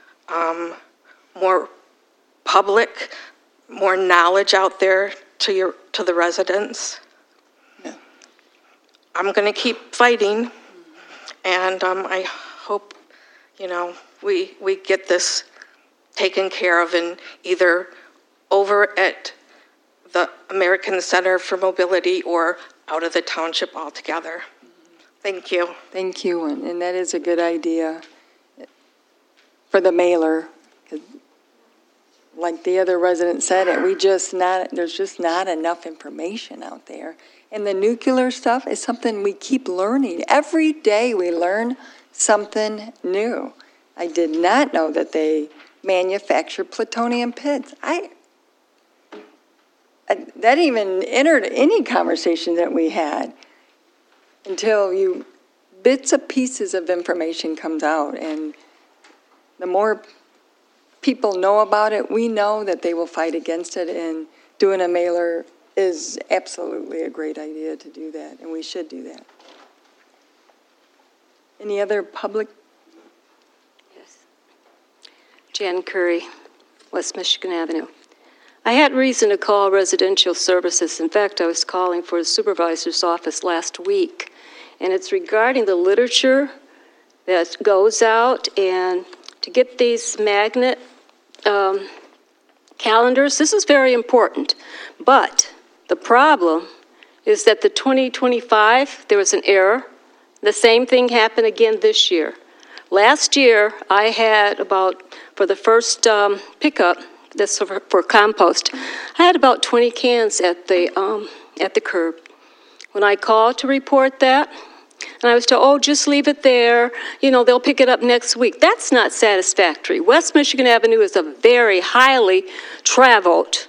more public, more knowledge out there to the residents? Yeah. I'm going to keep fighting, and I hope, we get this taken care of in either over at the American Center for Mobility or out of the township altogether. Thank you. Thank you, and that is a good idea for the mailer. 'Cause like the other resident said, there's just not enough information out there. And the nuclear stuff is something we keep learning. Every day we learn something new. I did not know that they manufacture plutonium pits. That even entered any conversation that we had until bits of pieces of information comes out. And the more people know about it, we know that they will fight against it, and doing a mailer is absolutely a great idea to do that, and we should do that. Any other public? Yes. Jan Curry, West Michigan Avenue. I had reason to call residential services. In fact, I was calling for the supervisor's office last week, and it's regarding the literature that goes out, and to get these magnet calendars. This is very important, but the problem is that the 2025, there was an error. The same thing happened again this year. Last year, I had for the first pickup, this for compost, I had about 20 cans at the curb. When I called to report that, and I was told, just leave it there, they'll pick it up next week. That's not satisfactory. West Michigan Avenue is a very highly traveled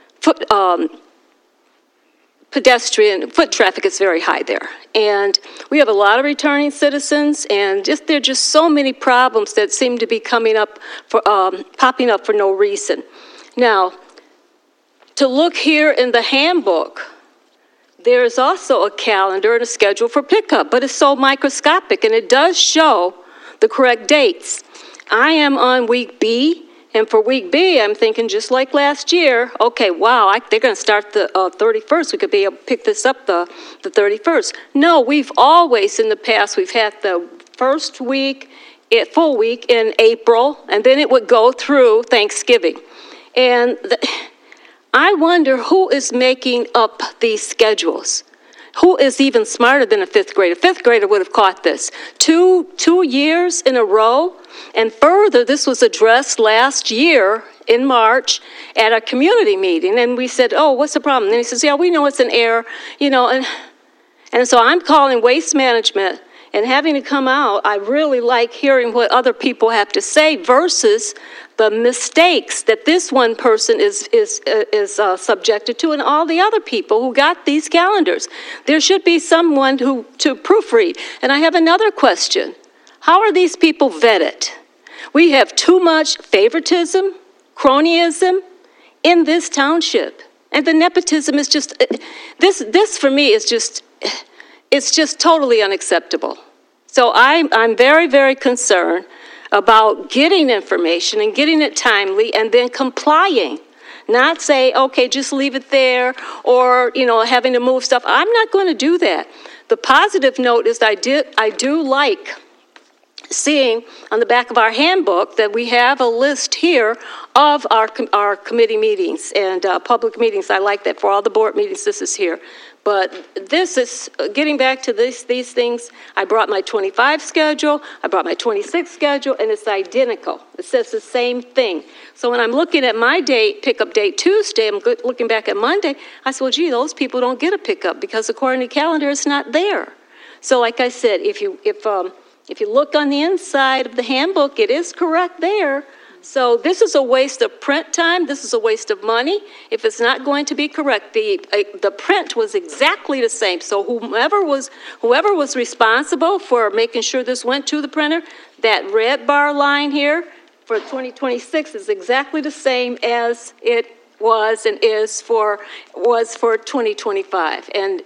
pedestrian, foot traffic is very high there. And we have a lot of returning citizens, and there are just so many problems that seem to be popping up for no reason. Now, to look here in the handbook, there is also a calendar and a schedule for pickup, but it's so microscopic, and it does show the correct dates. I am on week B, and for week B, I'm thinking just like last year, okay, wow, they're going to start the 31st. We could be able to pick this up the 31st. No, we've always in the past, we've had the first week, full week in April, and then it would go through Thanksgiving. And I wonder who is making up these schedules. Who is even smarter than a fifth grader? A fifth grader would have caught this. Two years in a row. And further, this was addressed last year in March at a community meeting. And we said, oh, what's the problem? And he says, yeah, we know it's an error. And so I'm calling Waste Management and having to come out. I really like hearing what other people have to say versus the mistakes that this one person is subjected to, and all the other people who got these calendars. There should be someone to proofread. And I have another question. How are these people vetted? We have too much favoritism, cronyism in this township. And the nepotism is just, this for me is just, it's just totally unacceptable. So I'm very, very concerned about getting information and getting it timely and then complying. Not say, okay, just leave it there, or, having to move stuff. I'm not going to do that. The positive note is I do like seeing on the back of our handbook that we have a list here of our committee meetings and public meetings. I like that. For all the board meetings, this is here. But this is, getting back to these things, I brought my 25 schedule, I brought my 26 schedule, and it's identical. It says the same thing. So when I'm looking at my date, pickup date Tuesday, I'm looking back at Monday, I said, well, gee, those people don't get a pickup because according to the calendar, it's not there. So like I said, if you look on the inside of the handbook, it is correct there. So this is a waste of print time. This is a waste of money. If it's not going to be correct, the print was exactly the same. So whoever was responsible for making sure this went to the printer, that red bar line here for 2026 is exactly the same as it was and was for 2025. And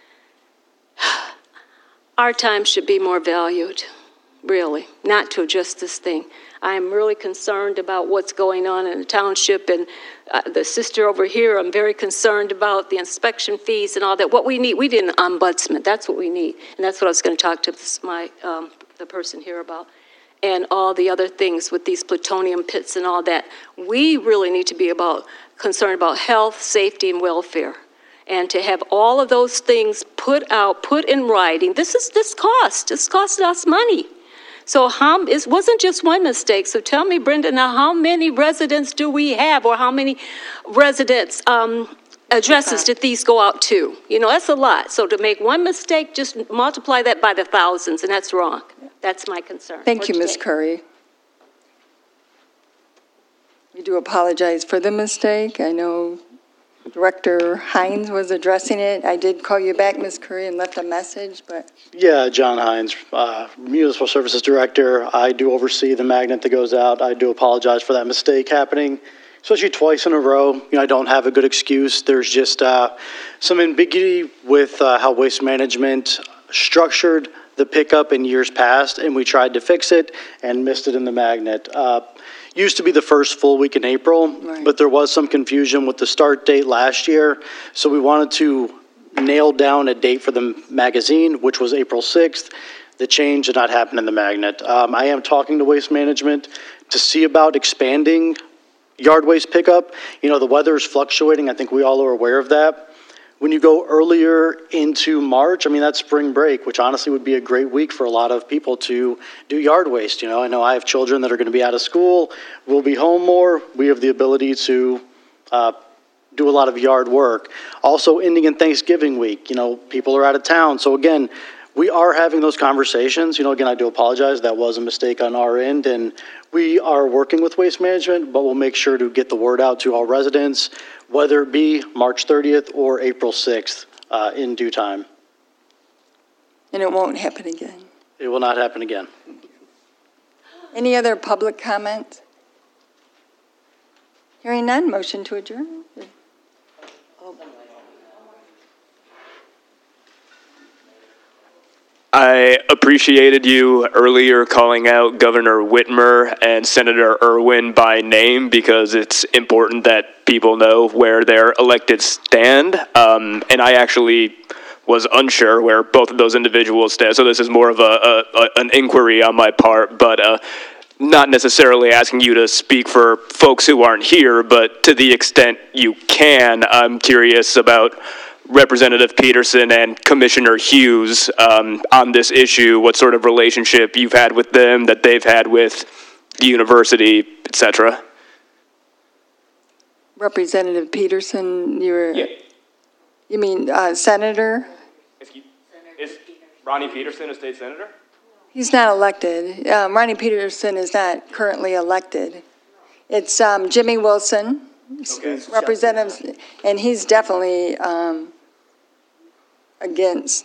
our time should be more valued, really, not to adjust this thing. I am really concerned about what's going on in the township, and the sister over here, I'm very concerned about the inspection fees and all that. What we need an ombudsman. That's what we need, and that's what I was going to talk to the person here about, and all the other things with these plutonium pits and all that. We really need to be concerned about health, safety, and welfare, and to have all of those things put in writing. This cost us money. So it wasn't just one mistake. So tell me, Brenda, now how many residents do we have, or how many residents addresses did these go out to? That's a lot. So to make one mistake, just multiply that by the thousands, and that's wrong. That's my concern. Thank you, Ms. Curry. We do apologize for the mistake. I know Director Hines was addressing it. I did call you back, Ms. Curry, and left a message, but... Yeah, John Hines, Municipal Services Director. I do oversee the magnet that goes out. I do apologize for that mistake happening, especially twice in a row. I don't have a good excuse. There's just some ambiguity with how Waste Management structured the pickup in years past, and we tried to fix it and missed it in the magnet. Used to be the first full week in April, right, but there was some confusion with the start date last year, so we wanted to nail down a date for the magazine, which was April 6th. The change did not happen in the magnet. I am talking to Waste Management to see about expanding yard waste pickup. The weather is fluctuating. I think we all are aware of that. When you go earlier into March, that's spring break, which honestly would be a great week for a lot of people to do yard waste. I know I have children that are going to be out of school. We'll be home more. We have the ability to do a lot of yard work. Also ending in Thanksgiving week, people are out of town. So again, we are having those conversations. Again, I do apologize. That was a mistake on our end, and we are working with Waste Management, but we'll make sure to get the word out to all residents, whether it be March 30th or April 6th in due time. And it won't happen again. It will not happen again. Any other public comment? Hearing none, motion to adjourn. I appreciated you earlier calling out Governor Whitmer and Senator Irwin by name, because it's important that people know where their electeds stand. And I actually was unsure where both of those individuals stand. So this is more of an inquiry on my part, but not necessarily asking you to speak for folks who aren't here, but to the extent you can, I'm curious about Representative Peterson and Commissioner Hughes on this issue, what sort of relationship you've had with them, that they've had with the university, etc. Representative Peterson, Yeah. You mean Senator? Is Ronnie Peterson a state senator? He's not elected. Ronnie Peterson is not currently elected. It's Jimmy Wilson, Representative, and he's definitely against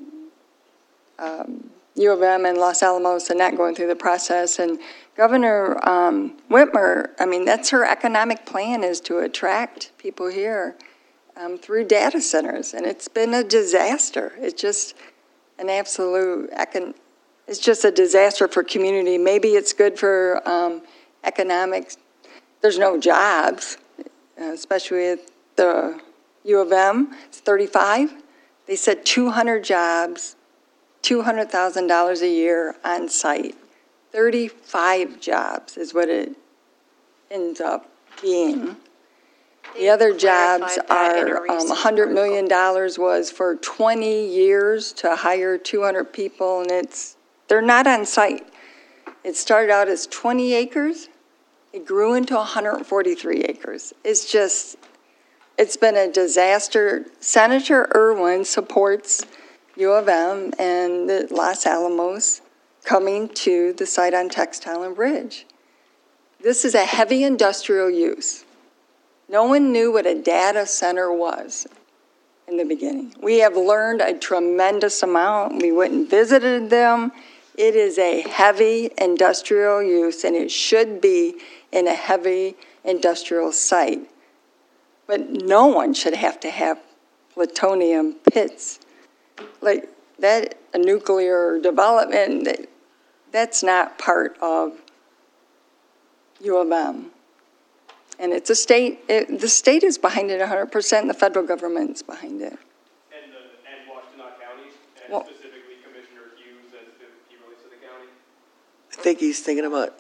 U of M and Los Alamos and not going through the process. And Governor Whitmer, that's her economic plan, is to attract people here through data centers, and it's been a disaster. It's just an absolute it's just a disaster for community. Maybe it's good for economics. There's no jobs, especially at the U of M. It's 35. They said 200 jobs, $200,000 a year on site. 35 jobs is what it ends up being. The other jobs are $100 million was for 20 years to hire 200 people, and they're not on site. It started out as 20 acres. It grew into 143 acres. It's been a disaster. Senator Irwin supports U of M and the Los Alamos coming to the site on Textile and Bridge. This is a heavy industrial use. No one knew what a data center was in the beginning. We have learned a tremendous amount. We went and visited them. It is a heavy industrial use, and it should be in a heavy industrial site. But no one should have to have plutonium pits. Like that, a nuclear development, that's not part of U of M. And it's a state, the state is behind it 100%, and the federal government's behind it. And Washtenaw County, and Well, specifically Commissioner Hughes as he relates to the county? I think he's thinking about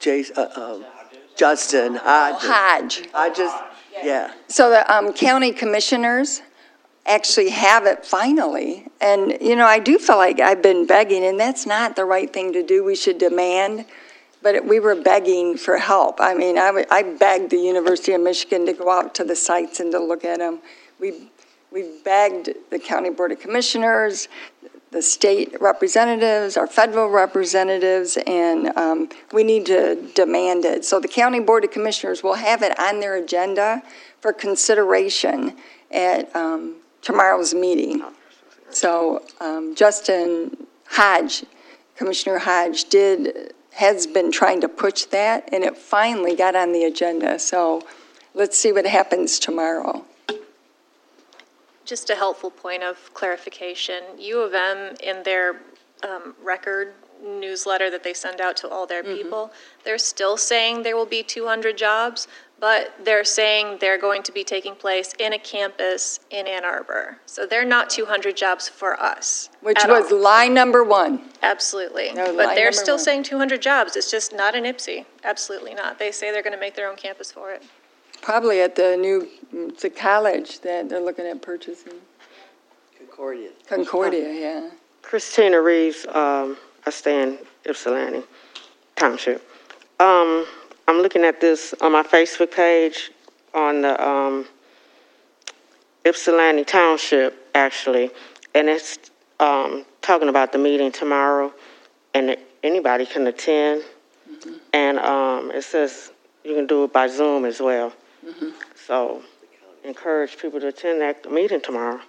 Justin Hodge. Hodge. Yeah. So the county commissioners actually have it finally. And, you know, I do feel like I've been begging, and that's not the right thing to do. We should demand. But we were begging for help. I mean, I begged the University of Michigan to go out to the sites and to look at them. We begged the County Board of Commissioners, the state representatives, our federal representatives, and we need to demand it. So the County Board of Commissioners will have it on their agenda for consideration at tomorrow's meeting. So Justin Hodge, Commissioner Hodge, has been trying to push that, and it finally got on the agenda. So let's see what happens tomorrow. Just a helpful point of clarification, U of M in their record newsletter that they send out to all their people, they're still saying there will be 200 jobs, but they're saying they're going to be taking place in a campus in Ann Arbor. So they're not 200 jobs for us. Which was line number one. Absolutely. No, But line they're number still one. saying 200 jobs. It's just not in Ipsy. Absolutely not. They say they're going to make their own campus for it. Probably at the college that they're looking at purchasing. Concordia, yeah. Christina Reeves, I stay in Ypsilanti Township. I'm looking at this on my Facebook page on the Ypsilanti Township, actually, and it's talking about the meeting tomorrow, and anybody can attend, and it says you can do it by Zoom as well. So encourage people to attend that meeting tomorrow.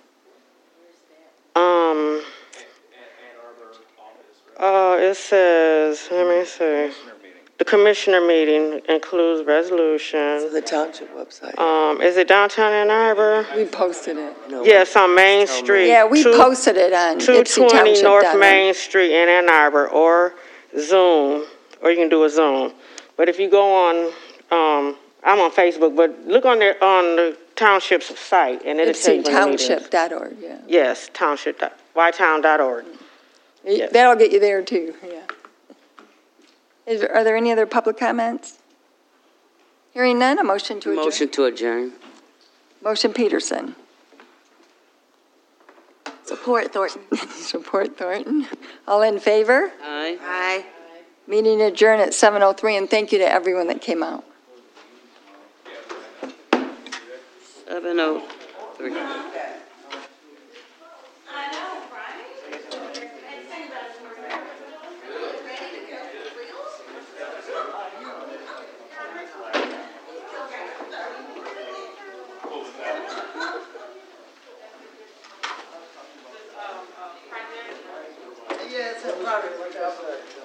It says, let me see. The commissioner meeting includes resolutions. It's the township website. Is it downtown Ann Arbor? We posted it. Yes, on Main Street. Yeah, we posted it on 220 North ipsytownship.org. Main Street in Ann Arbor, or Zoom, or you can do a Zoom. But if you go on, I'm on Facebook, but look on the township's site, and it'll tell you when the meeting is. ipsytownship.org, yeah. Yes, ytown.org. Yes. That'll get you there too, yeah. Are there any other public comments? Hearing none, a motion to adjourn. Motion to adjourn. Motion Peterson. Support Thornton. Support Thornton. All in favor? Aye. Aye. Meeting adjourned at 7:03, and thank you to everyone that came out. 7:03. Yes, it's probably like that.